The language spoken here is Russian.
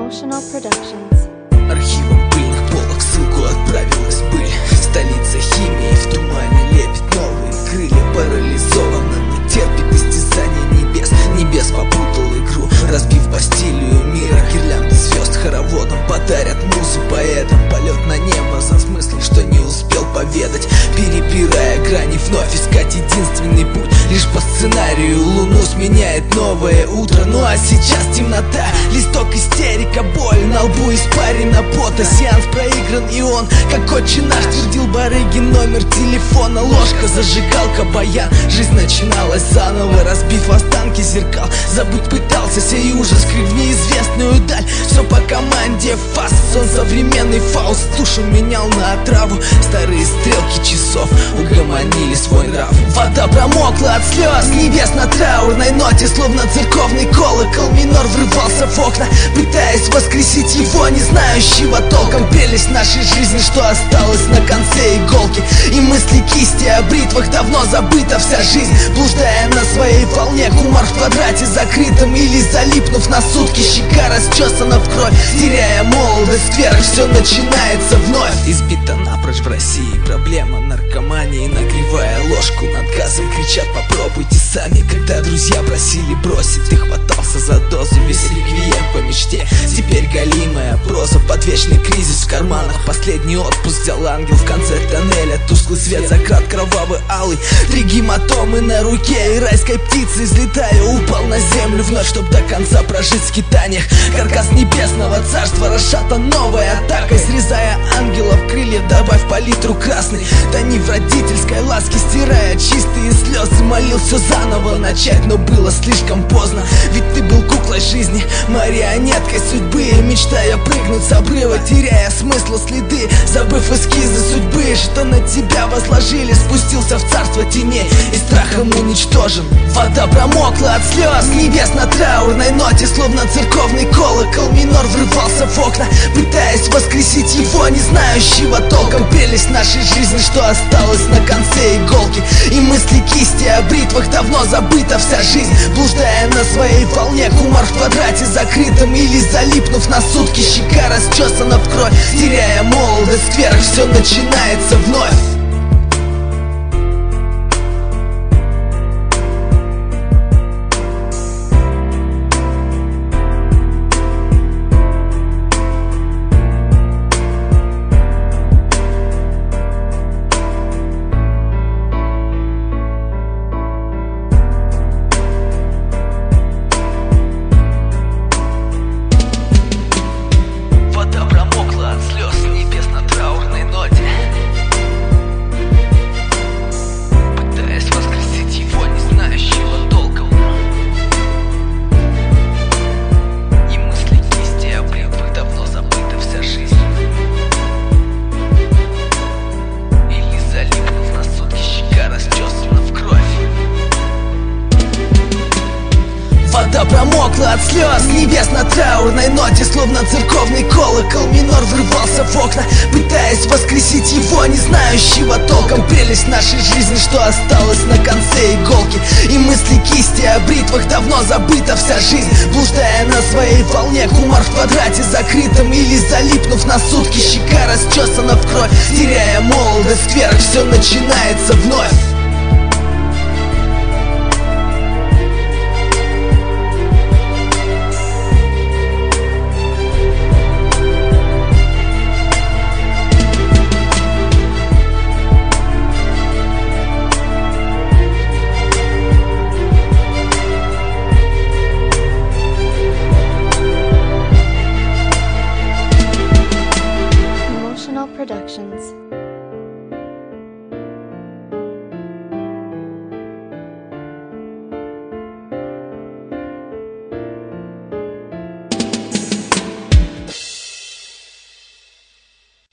Emotional Productions. Архивом пыльных полок ссылку отправилась быль. Столица химии в тумане лепит новые крылья. Парализована, не терпит истязания небес. Небес попутал игру, разбив Бастилию мира. Гирлянды звезд хороводом подарят музу поэтам. Полет на небо за смыслы, что не успел поведать. Перепирая грани, вновь искать единственный путь. Лишь по сценарию луну сменяет новое утро. Ну а сейчас темнота, листок истерика, боль на лбу, испарина пота. Сеанс проигран, и он, как отче наш, твердил Барыгин номер телефона. Ложка, зажигалка, баян. Жизнь начиналась заново, разбив останки зеркал. Забыть пытался сей ужас, скрыв неизвестную даль. Все по команде фас, сон современный Фауст. Душу менял на отраву, старые стрелки часов угомонили свой нрав. Вода промокла от слез, небес на траурной ноте. Словно церковный колокол минор врывался в окна, пытаясь воскресить его, не знающего толком. Прелесть нашей жизни, что осталось на конце иголки. И мысли кисти о бритвах, давно забыта вся жизнь. Блуждая на своей волне, кумар в квадрате закрытом. Или залипнув на сутки, щека расчесана в кровь. Теряя молодость, вера, все начинается вновь. Избита напрочь в России проблема наркомании. Нагревая ложку над газом, кричат: попробуйте сами. Когда друзья просили бросить, ты хватался за дозу. Весь реквием по мечте, теперь галимая проза. Под вечный кризис в карманах, последний отпуск взял ангел в конце тоннеля. Тусклый свет, закрат кровавый алый, 3 гематомы на руке. И райской птицей, взлетая, упал на землю вновь, чтоб до конца прожить в скитаниях. Каркас небесного царства расшатан новой атакой. Срезая ангелов крыльев, добавь палитру красный. Тони в родительской ласке, стирая чистые слезы. Молил все заново начать, но было слишком поздно. Ведь ты был куклой жизни, марионеткой судьбы. И мечтая прыгнуть с обрыва, теряя смысла следы, забыв эскизы судьбы, что на тебя возложили, спустился в царство теней и страхом уничтожен. Вода промокла от слез, небес на траурной ноте. Словно церковный колокол минор врывался в окна, пытаясь воскресить его, не знающего толком. Прелесть нашей жизни, что осталось на конце иголки. И мысли кисти о бритвах, давно забыта вся жизнь. Блуждая на своей волне, кумар в квадрате закрытом. Или залипнув на сутки, щека расчесана в кровь. Теряя молодость, вверх, все начинается вновь. Вода промокла от слез, небес на траурной ноте. Словно церковный колокол минор врывался в окна, пытаясь воскресить его, не знающего толком. Прелесть нашей жизни, что осталось на конце иголки. И мысли кисти о бритвах, давно забыта вся жизнь. Блуждая на своей волне, кумар в квадрате закрытом. Или залипнув на сутки, щека расчесана в кровь. Теряя молодость, вверх, все начинается вновь.